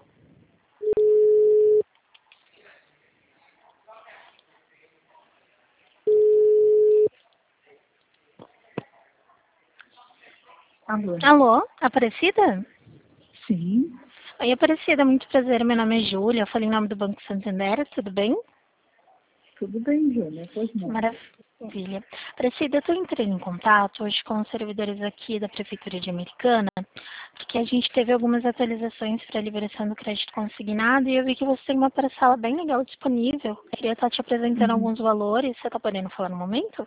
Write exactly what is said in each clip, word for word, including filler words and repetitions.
Alô? Alô, Aparecida? Sim, Oi, Aparecida, muito prazer. Meu nome é Júlia, eu falo em nome do Banco Santander, tudo bem? tudo bem, Júlia, pois não. Maravilha. Aparecida, eu estou entrando em contato hoje com os servidores aqui da Prefeitura de Americana, porque a gente teve algumas atualizações para a liberação do crédito consignado e eu vi que você tem uma parcela bem legal disponível. Eu queria estar te apresentando Uhum. alguns valores, você está podendo falar no momento?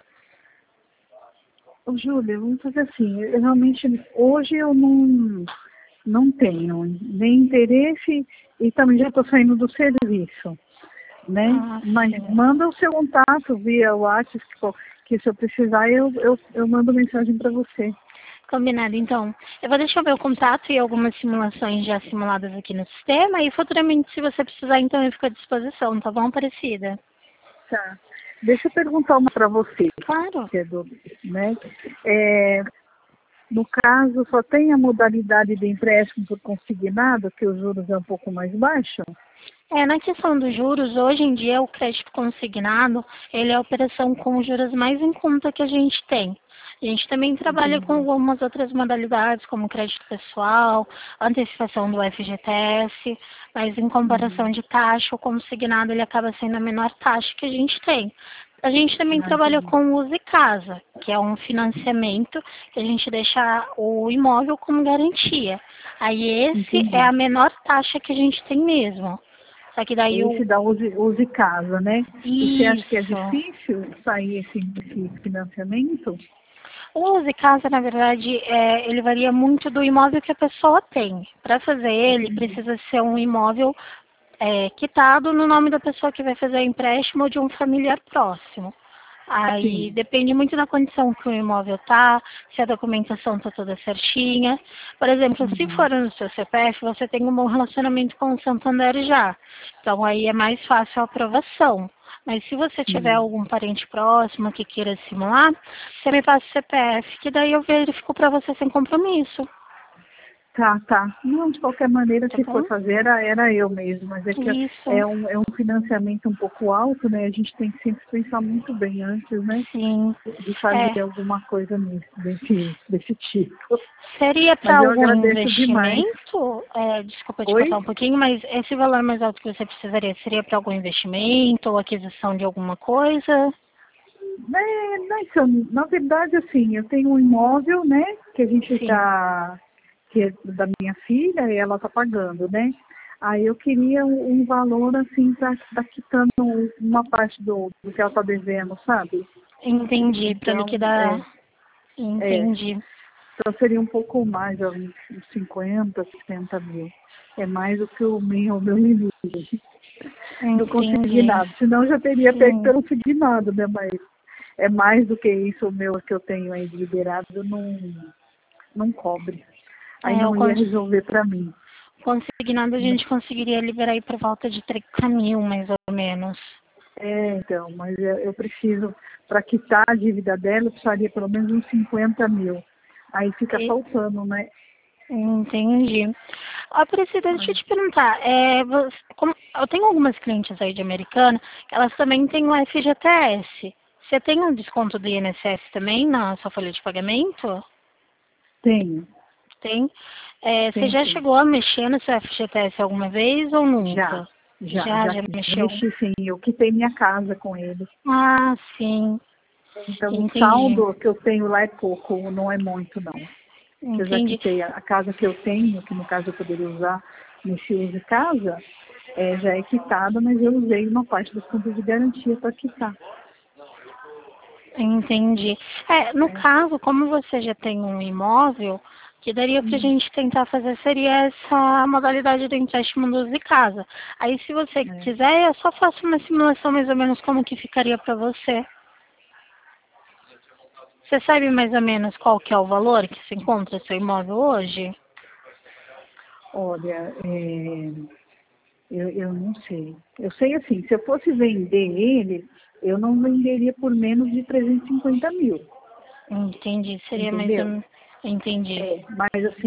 Ô, Júlia, vamos fazer assim, eu realmente, hoje eu não, não tenho nem interesse e também já estou saindo do serviço, né? Ah, Mas sim. manda o seu contato via WhatsApp, que se eu precisar eu, eu, eu mando mensagem para você. Combinado, então. Eu vou deixar o meu contato e algumas simulações já simuladas aqui no sistema e futuramente, se você precisar, então eu fico à disposição, tá bom, Aparecida? Tá. Deixa eu perguntar uma para você, Claro. que é do, né? É, no caso, só tem a modalidade de empréstimo por consignado, que os juros é um pouco mais baixo? É, na questão dos juros, hoje em dia o crédito consignado, ele é a operação com juros mais em conta que a gente tem. A gente também trabalha com Entendi. algumas outras modalidades, como crédito pessoal, antecipação do F G T S, mas em comparação Uhum. de taxa, o consignado ele acaba sendo a menor taxa que a gente tem. A gente também Ah, trabalha entendi. com o Use Casa, que é um financiamento que a gente deixa o imóvel como garantia. Aí esse é Entendi. a menor taxa que a gente tem mesmo. Só que daí o. Esse da Use, Use Casa, né? E você acha que é Isso. difícil sair esse, esse financiamento? O Use Casa, na verdade, é, ele varia muito do imóvel que a pessoa tem. Para fazer ele, Entendi. precisa ser um imóvel é, quitado no nome da pessoa que vai fazer o empréstimo ou de um familiar próximo. Aí Sim. depende muito da condição que o imóvel tá, se a documentação está toda certinha. Por exemplo, se Uhum. for no seu C P F, você tem um bom relacionamento com o Santander já. Então aí é mais fácil a aprovação. Mas se você tiver Sim. algum parente próximo que queira simular, você me passa o C P F, que daí eu verifico para você sem compromisso. Tá, tá. Não, de qualquer maneira, Tá se bom? for fazer, era, era eu mesmo. Mas é que Isso. é um, é um financiamento um pouco alto, né? A gente tem que sempre pensar muito bem antes, né? Sim. De fazer É, alguma coisa nesse, desse, desse tipo. seria para Mas eu algum agradeço demais. investimento? É, desculpa te cortar Oi? um pouquinho, mas esse valor mais alto que você precisaria seria para algum investimento ou aquisição de alguma coisa? É, não, então, na verdade, assim, eu tenho um imóvel, né, que a gente Sim, está, que é da minha filha, e ela está pagando, né? Aí eu queria um, um valor, assim, para estar quitando uma parte do, do que ela está devendo, sabe? entendi. Para Então, liquidar, é, é, entendi. então seria um pouco mais, ó, uns uns cinquenta, sessenta mil. É mais do que o meu, o meu limite do Entendi. consignado. Senão eu já teria pego Sim. pelo consignado, né? Mas é mais do que isso o meu que eu tenho aí de liberado, não, não cobre. Aí É, o não ia cons- resolver para mim. consignado a Né? gente conseguiria liberar aí por volta de trinta mil, mais ou menos. É, então, mas eu eu preciso, para quitar a dívida dela, eu precisaria pelo menos uns cinquenta mil. Aí fica E- faltando, né? Entendi. Ó, Priscila, deixa eu te perguntar. É, você- como- eu tenho algumas clientes aí de Americana, que elas também têm o F G T S. Você tem um desconto do I N S S também na sua folha de pagamento? Tenho, Tem. É, você tenho já sim. chegou a mexer no seu F G T S alguma vez ou Já, nunca? já, Já, já já fiz. mexeu? Mexi sim, eu quitei minha casa com ele. Ah, sim. Então o Entendi. saldo que eu tenho lá é pouco, não é muito não. Que eu já Entendi. quitei a, a casa que eu tenho, que no caso eu poderia usar nesse uso casa, é, já é quitada, mas eu usei uma parte dos fundos de garantia para quitar. Entendi. É, no Né? caso, como você já tem um imóvel, o que daria para a Hum, gente tentar fazer seria essa modalidade do empréstimo do Uso Casa. Aí, se você é. quiser, eu só faço uma simulação mais ou menos como que ficaria para você. Você sabe mais ou menos qual que é o valor que se encontra seu imóvel hoje? Olha, é, eu, eu não sei. Eu sei assim, se eu fosse vender ele, eu não venderia por menos de trezentos e cinquenta mil, Entendi. Seria mais ou entendeu? menos. Entendi. É, mas assim,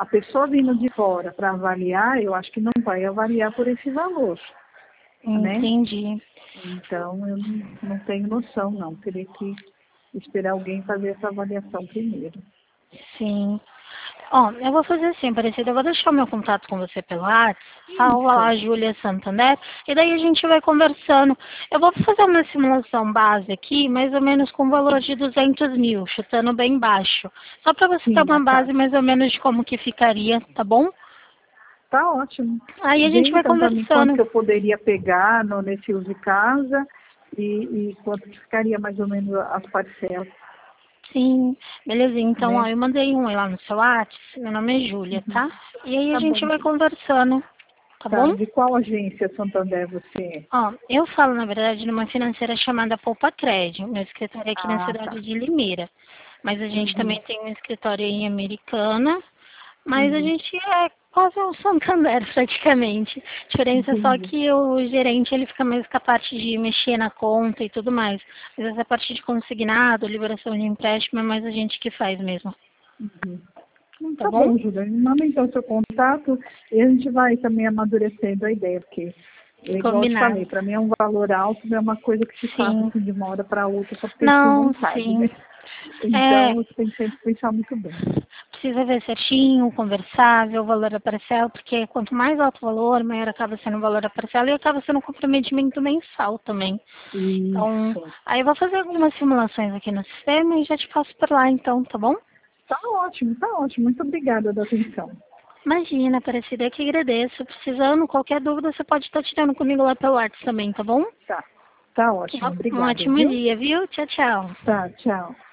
a pessoa vindo de fora para avaliar, eu acho que não vai avaliar por esse valor. Entendi. Né? Então, eu não, não tenho noção, não. Teria que esperar alguém fazer essa avaliação primeiro. Sim. Ó, eu vou fazer assim, Aparecida, eu vou deixar o meu contato com você pelo WhatsApp, salva lá a Júlia Santander, e daí a gente vai conversando. Eu vou fazer uma simulação base aqui, mais ou menos com um valor de duzentos mil, chutando bem baixo. Só para você Sim, ter uma tá. base mais ou menos de como que ficaria, tá bom? Tá ótimo. Aí a Vê, gente vai então, para mim, quanto conversando. que eu poderia pegar no, nesse uso de casa e, e quanto que ficaria mais ou menos as parcelas. Sim, belezinha. Então, Né? ó, eu mandei um aí lá no seu WhatsApp, meu nome é Júlia, tá? E aí a Tá gente bom. vai conversando, tá Tá. bom? De qual agência Santander você é? Ó, eu falo, na verdade, numa financeira chamada Poupa Crédito. Meu escritório é aqui na Ah, tá. cidade de Limeira. Mas a gente Uhum. também tem um escritório em Americana. Mas a Uhum. gente é quase um Santander, praticamente. A diferença é só Entendi. que o gerente ele fica mais com a parte de mexer na conta e tudo mais. Mas essa parte de consignado, liberação de empréstimo, é mais a gente que faz mesmo. Uhum. Hum, Tá Tá bom? bom, Júlia. Me manda então o seu contato e a gente vai também amadurecendo a ideia, porque, é igual eu te falei, Combinado. para mim é um valor alto, não é uma coisa que se faça Sim. assim, de uma hora para outra só porque a gente tem Não, vontade, né? sim. Então, É, você tem que sempre pensar muito bem. precisa ver certinho, conversar, ver o valor da parcela, porque quanto mais alto o valor, maior acaba sendo o valor da parcela e acaba sendo um comprometimento mensal também. Então, Isso. aí eu vou fazer algumas simulações aqui no sistema e já te passo por lá então, tá bom? Tá ótimo, tá ótimo. Muito obrigada da atenção. Imagina, Aparecida, eu que agradeço. Precisando, qualquer dúvida, você pode estar tirando comigo lá pelo WhatsApp também, tá bom? Tá. Tá ótimo. Um Obrigada, ótimo viu? dia, viu? Tchau, tchau. Tá, tchau.